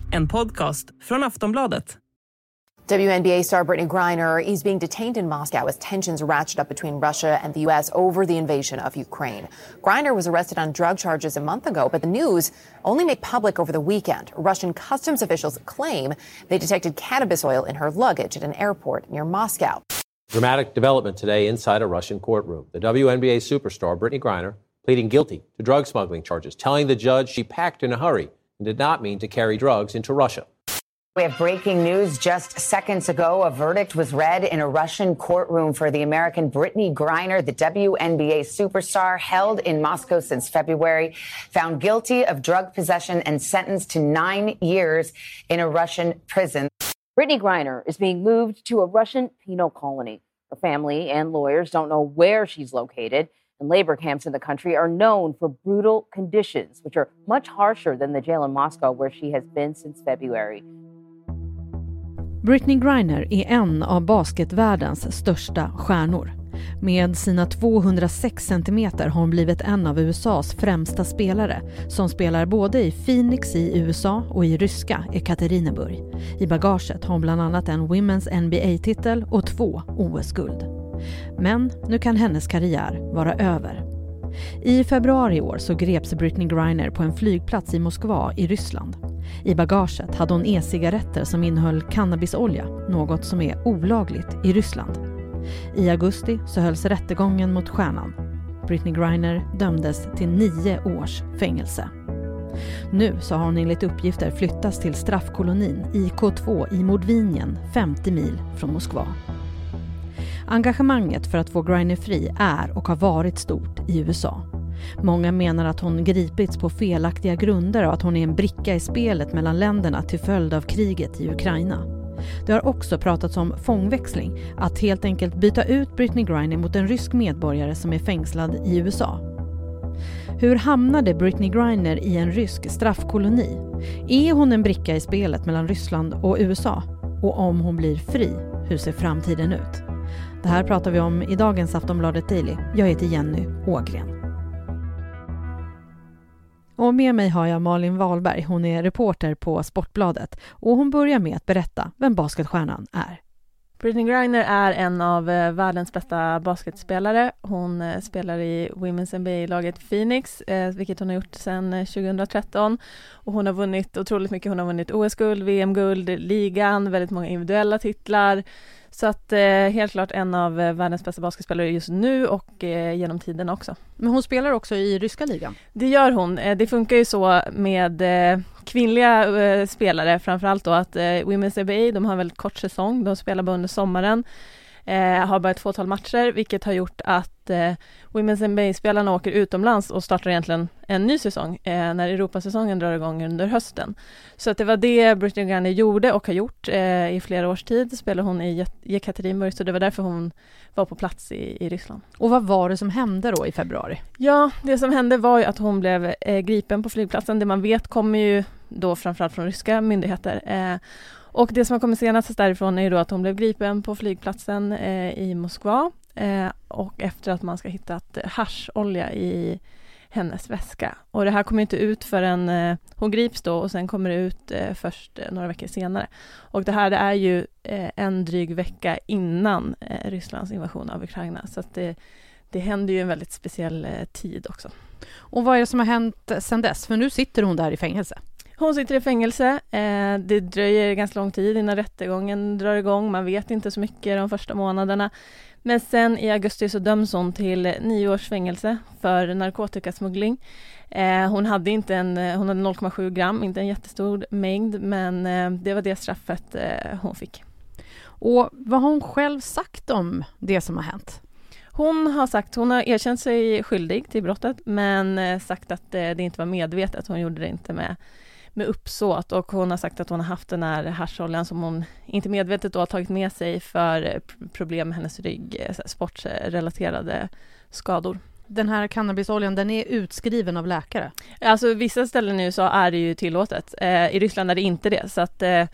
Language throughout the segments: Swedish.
En podcast från Aftonbladet. WNBA star Brittany Griner is being detained in Moscow as tensions ratchet up between Russia and the U.S. over the invasion of Ukraine. Griner was arrested on drug charges a month ago, but the news only made public over the weekend. Russian customs officials claim they detected cannabis oil in her luggage at an airport near Moscow. Dramatic development today inside a Russian courtroom. The WNBA superstar Brittany Griner pleading guilty to drug smuggling charges, telling the judge she packed in a hurry and did not mean to carry drugs into Russia. We have breaking news just seconds ago. A verdict was read in a Russian courtroom for the American Brittany Griner, the WNBA superstar held in Moscow since February, found guilty of drug possession and sentenced to 9 years in a Russian prison. Brittany Griner is being moved to a Russian penal colony. Her family and lawyers don't know where she's located, and labor camps in the country are known for brutal conditions, which are much harsher than the jail in Moscow where she has been since February. Brittany Griner är en av basketvärldens största stjärnor. Med sina 206 centimeter har hon blivit en av USAs främsta spelare som spelar både i Phoenix i USA och i ryska Ekaterinburg. I bagaget har hon bland annat en Women's NBA-titel och 2 OS-guld. Men nu kan hennes karriär vara över. I februari i år så greps Brittany Griner på en flygplats i Moskva i Ryssland. I bagaget hade hon e-cigaretter som innehöll cannabisolja, något som är olagligt i Ryssland. I augusti så hölls rättegången mot stjärnan. Brittany Griner dömdes till 9 års fängelse. Nu så har hon enligt uppgifter flyttats till straffkolonin IK2 i Mordvinjen, 50 mil från Moskva. Engagemanget för att få Griner fri är och har varit stort i USA. Många menar att hon gripits på felaktiga grunder och att hon är en bricka i spelet mellan länderna till följd av kriget i Ukraina. Det har också pratats om fångväxling, att helt enkelt byta ut Brittany Griner mot en rysk medborgare som är fängslad i USA. Hur hamnade Brittany Griner i en rysk straffkoloni? Är hon en bricka i spelet mellan Ryssland och USA? Och om hon blir fri, hur ser framtiden ut? Det här pratar vi om i dagens Aftonbladet Daily. Jag heter Jenny Ågren. Och med mig har jag Malin Wahlberg. Hon är reporter på Sportbladet. Och hon börjar med att berätta vem basketstjärnan är. Brittany Griner är en av världens bästa basketspelare. Hon spelar i Women's NBA-laget Phoenix, vilket hon har gjort sedan 2013. Och hon har vunnit otroligt mycket. Hon har vunnit OS-guld, VM-guld, ligan, väldigt många individuella titlar. Så att helt klart en av världens bästa basketspelare just nu och genom tiden också. Men hon spelar också i ryska ligan? Det gör hon. Det funkar ju så med kvinnliga spelare framförallt då att Women's NBA, de har en väldigt kort säsong. De spelar bara under sommaren. Har bara ett fåtal matcher, vilket har gjort att Women's NBA-spelarna åker utomlands och startar egentligen en ny säsong när Europasäsongen drar igång under hösten. Så att det var det Brittany Griner gjorde och har gjort i flera års tid. Spelade hon i Ekaterinburg, så det var därför hon var på plats i Ryssland. Och vad var det som hände då i februari? Ja, det som hände var ju att hon blev gripen på flygplatsen. Det man vet kommer ju då framförallt från ryska myndigheter. Och det som har kommit senast därifrån är ju då att hon blev gripen på flygplatsen i Moskva och efter att man ska hittat hascholja i hennes väska. Och det här kommer inte ut förrän hon grips då och sen kommer det ut först några veckor senare. Och det här det är ju en dryg vecka innan Rysslands invasion av Ukraina. Så att det händer ju en väldigt speciell tid också. Och vad är det som har hänt sedan dess? För nu sitter hon där i fängelse. Hon sitter i fängelse. Det dröjer ganska lång tid innan rättegången drar igång. Man vet inte så mycket de första månaderna. Men sen i augusti så döms hon till 9 års fängelse för narkotikasmuggling. Hon hade 0,7 gram, inte en jättestor mängd, men det var det straffet hon fick. Och vad har hon själv sagt om det som har hänt? Hon har erkänt sig skyldig till brottet, men sagt att det inte var medvetet. Hon gjorde det inte med uppsåt, och hon har sagt att hon har haft den här hascholjan som hon inte medvetet då har tagit med sig för problem med hennes rygg, sportrelaterade skador. Den här cannabisoljan, den är utskriven av läkare? Alltså vissa ställen i USA är det ju tillåtet. I Ryssland är det inte det, så att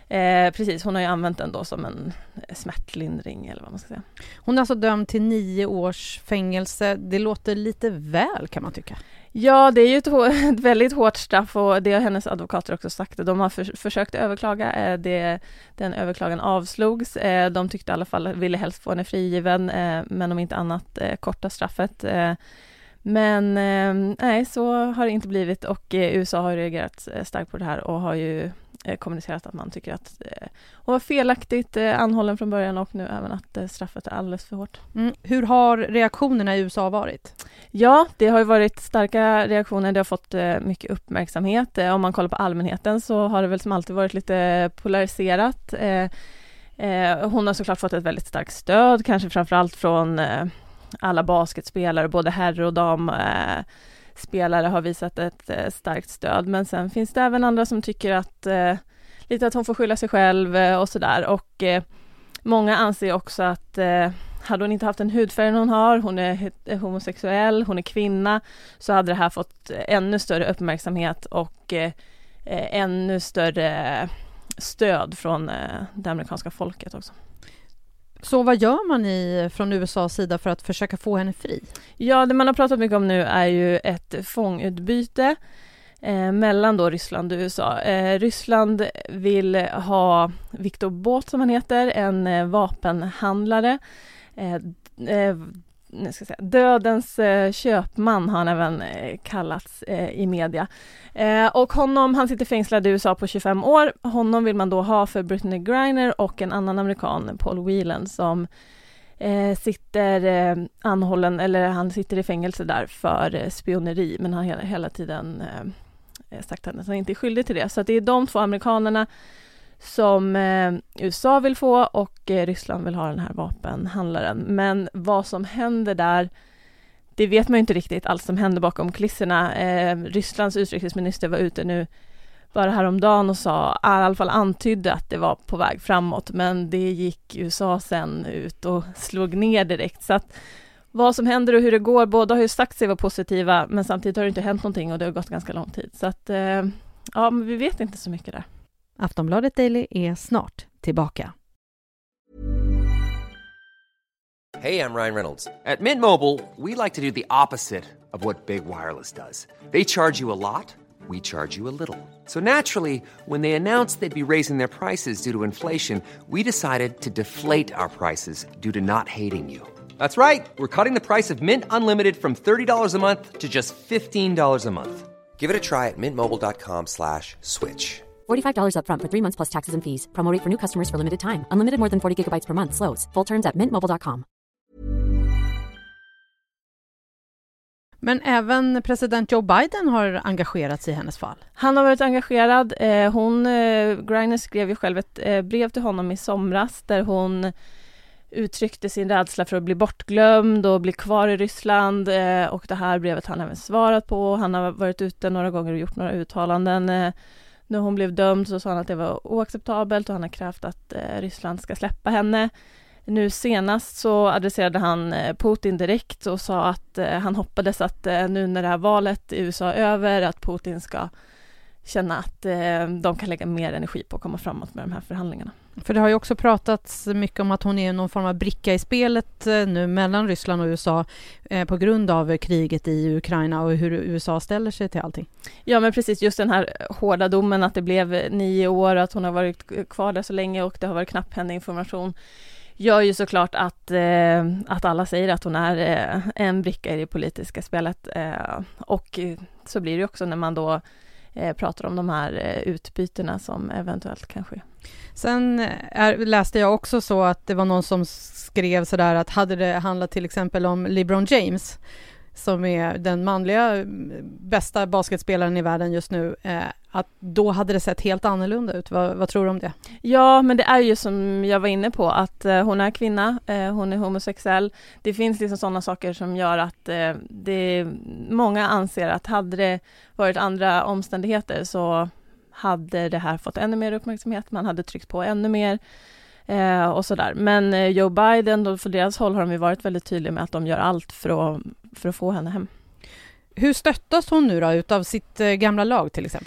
Precis, hon har ju använt den då som en smärtlindring eller vad man ska säga. Hon är alltså dömd till 9 års fängelse. Det låter lite väl, kan man tycka. Ja, det är ju ett väldigt hårt straff och det har hennes advokater också sagt. De har försökt överklaga. Den överklagan avslogs. De tyckte i alla fall, ville helst få henne frigiven, men om inte annat korta straffet. Men nej, så har det inte blivit och USA har reagerat starkt på det här och har ju kommunicerat att man tycker att hon var felaktigt anhållen från början och nu även att straffet är alldeles för hårt. Hur har reaktionerna i USA varit? Ja, det har ju varit starka reaktioner. Det har fått mycket uppmärksamhet. Om man kollar på allmänheten så har det väl som alltid varit lite polariserat. Hon har såklart fått ett väldigt starkt stöd, kanske framförallt från alla basketspelare, både herr- och damspelare har visat ett starkt stöd. Men sen finns det även andra som tycker att lite att hon får skylla sig själv och sådär. Och många anser också att hade hon inte haft en hudfärg hon har, hon är homosexuell, hon är kvinna, så hade det här fått ännu större uppmärksamhet och ännu större stöd från det amerikanska folket också. Så vad gör man från USAs sida för att försöka få henne fri? Ja, det man har pratat mycket om nu är ju ett fångutbyte mellan då Ryssland och USA. Ryssland vill ha Viktor Bout, som han heter, en vapenhandlare. Dödens köpman har han även kallats i media. Och han sitter fängslad i USA på 25 år. Honom vill man då ha för Brittney Griner och en annan amerikan, Paul Whelan, som sitter anhållen, eller han sitter i fängelse där för spioneri, men han har hela tiden sagt att han inte är skyldig till det. Så att det är de två amerikanerna som USA vill få och Ryssland vill ha den här vapenhandlaren. Men vad som händer där, det vet man ju inte riktigt allt som händer bakom kulisserna. Rysslands utrikesminister var ute nu bara häromdagen och sa, i alla fall antydde att det var på väg framåt, men det gick USA sen ut och slog ner direkt. Så att vad som händer och hur det går, båda har ju sagt sig vara positiva, men samtidigt har det inte hänt någonting och det har gått ganska lång tid. Så att ja, men vi vet inte så mycket där. Aftonbladet Daily är snart tillbaka. Hey, I'm Ryan Reynolds. At Mint Mobile, we like to do the opposite of what Big Wireless does. They charge you a lot, we charge you a little. So naturally, when they announced they'd be raising their prices due to inflation, we decided to deflate our prices due to not hating you. That's right. We're cutting the price of Mint Unlimited from $30 a month to just $15 a month. Give it a try at mintmobile.com/switch. $45 up front for 3 months plus taxes and fees. Promo rate for new customers for limited time. Unlimited more than 40 gigabytes per month. Slows full terms at mintmobile.com. Men även president Joe Biden har engagerat sig i hennes fall. Han har varit engagerad. Griner skrev ju själv ett brev till honom i somras där hon uttryckte sin rädsla för att bli bortglömd och bli kvar i Ryssland. Och det här brevet har han även svarat på. Han har varit ute några gånger och gjort några uttalanden. När hon blev dömd så sa han att det var oacceptabelt och han har krävt att Ryssland ska släppa henne. Nu senast så adresserade han Putin direkt och sa att han hoppades att nu när det här valet i USA är över att Putin ska känna att de kan lägga mer energi på att komma framåt med de här förhandlingarna. För det har ju också pratats mycket om att hon är någon form av bricka i spelet nu mellan Ryssland och USA på grund av kriget i Ukraina och hur USA ställer sig till allting. Ja, men precis, just den här hårda domen att det blev 9 år, att hon har varit kvar där så länge och det har varit knapphändig information gör ju såklart att alla säger att hon är en bricka i det politiska spelet. Och så blir det också när man då pratar om de här utbytena som eventuellt kan ske. Sen läste jag också så att det var någon som skrev sådär att hade det handlat till exempel om LeBron James som är den manliga bästa basketspelaren i världen just nu, att då hade det sett helt annorlunda ut. Vad tror du om det? Ja, men det är ju som jag var inne på att hon är kvinna, hon är homosexuell. Det finns liksom sådana saker som gör att många anser att hade det varit andra omständigheter så hade det här fått ännu mer uppmärksamhet. Man hade tryckt på ännu mer och sådär. Men Joe Biden, då för deras håll har de ju varit väldigt tydliga med att de gör allt för att få henne hem. Hur stöttas hon nu då utav sitt gamla lag till exempel?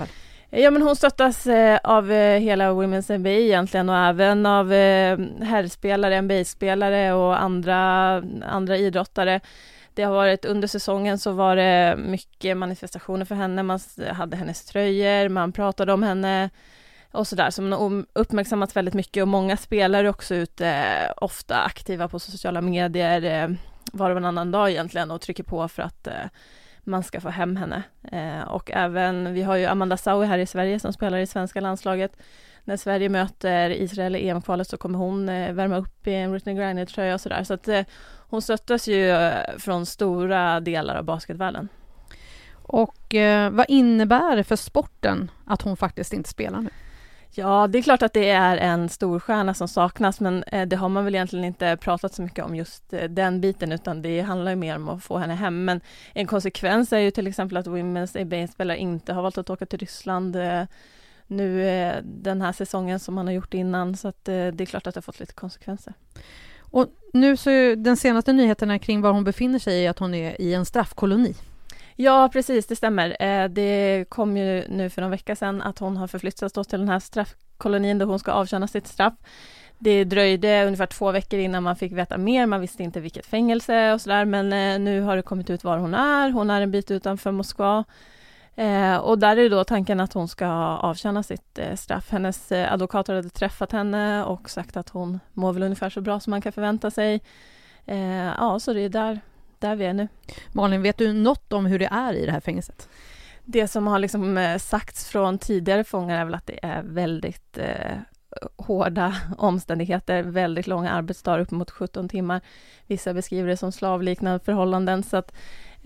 Ja, men hon stöttas av hela Women's NBA egentligen och även av herrspelare, NBA-spelare och andra idrottare. Det har varit under säsongen så var det mycket manifestationer för henne. Man hade hennes tröjor, man pratade om henne och sådär som uppmärksammats väldigt mycket. Och många spelare också ute, ofta aktiva på sociala medier var och annan dag egentligen och trycker på för att man ska få hem henne. Och även, vi har ju Amanda Saui här i Sverige som spelar i svenska landslaget. När Sverige möter Israel i EM-kvalet så kommer hon värma upp i en Brittney Griner-tröja och sådär. Så att hon stöttas ju från stora delar av basketvärlden. Och vad innebär det för sporten att hon faktiskt inte spelar nu? Ja, det är klart att det är en stor stjärna som saknas, men det har man väl egentligen inte pratat så mycket om just den biten, utan det handlar ju mer om att få henne hem. Men en konsekvens är ju till exempel att Women's NBA-spelare inte har valt att åka till Ryssland nu den här säsongen som man har gjort innan, så att det är klart att det har fått lite konsekvenser. Och nu så är den senaste nyheterna kring var hon befinner sig är att hon är i en straffkoloni. Ja, precis, det stämmer. Det kom ju nu för någon vecka sedan att hon har förflyttats då till den här straffkolonin där hon ska avtjäna sitt straff. Det dröjde ungefär 2 veckor innan man fick veta mer. Man visste inte vilket fängelse och sådär, men nu har det kommit ut var hon är. Hon är en bit utanför Moskva. Och där är det då tanken att hon ska avtjäna sitt straff. Hennes advokater hade träffat henne och sagt att hon mår väl ungefär så bra som man kan förvänta sig. Ja, så det är där vi är nu. Malin, vet du något om hur det är i det här fängelset? Det som har liksom sagts från tidigare fångar är väl att det är väldigt hårda omständigheter, väldigt långa arbetsdagar, upp mot 17 timmar. Vissa beskriver det som slavliknande förhållanden, så att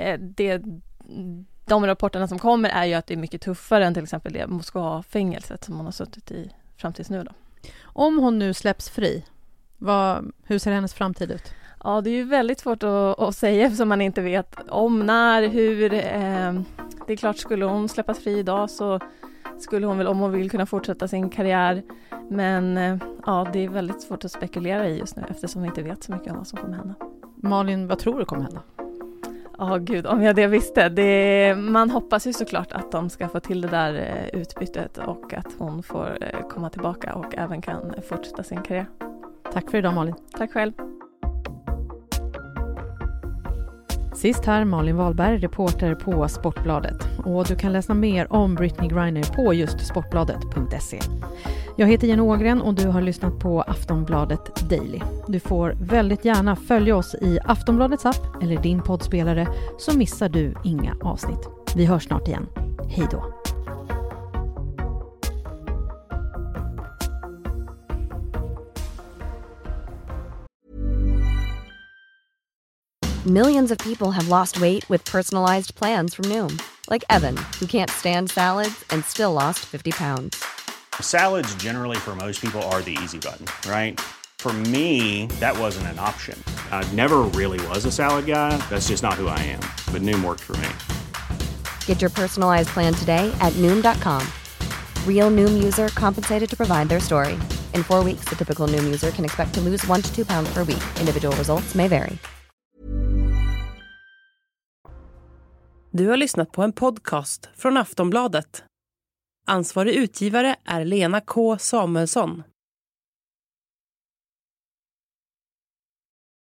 de rapporterna som kommer är ju att det är mycket tuffare än till exempel det Moskva-fängelset som hon har suttit i fram tills nu då. Om hon nu släpps fri, hur ser hennes framtid ut? Ja, det är ju väldigt svårt att säga eftersom man inte vet om, när, hur. Det är klart, skulle hon släppas fri idag så skulle hon väl, om hon vill, kunna fortsätta sin karriär. Men ja, det är väldigt svårt att spekulera i just nu eftersom vi inte vet så mycket om vad som kommer hända. Malin, vad tror du kommer hända? Ja, gud, om jag det visste. Man hoppas ju såklart att de ska få till det där utbytet och att hon får komma tillbaka och även kan fortsätta sin karriär. Tack för idag, Malin. Tack själv. Sist här Malin Wahlberg, reporter på Sportbladet. Och du kan läsa mer om Brittney Griner på just sportbladet.se. Jag heter Jenny Ågren och du har lyssnat på Aftonbladet Daily. Du får väldigt gärna följa oss i Aftonbladets app eller din poddspelare så missar du inga avsnitt. Vi hörs snart igen. Hej då! Millions of people have lost weight with personalized plans from Noom. Like Evan, who can't stand salads and still lost 50 pounds. Salads generally for most people are the easy button, right? For me, that wasn't an option. I never really was a salad guy. That's just not who I am. But Noom worked for me. Get your personalized plan today at Noom.com. Real Noom user compensated to provide their story. In 4 weeks, the typical Noom user can expect to lose 1 to 2 pounds per week. Individual results may vary. Du har lyssnat på en podcast från Aftonbladet. Ansvarig utgivare är Lena K. Samuelsson.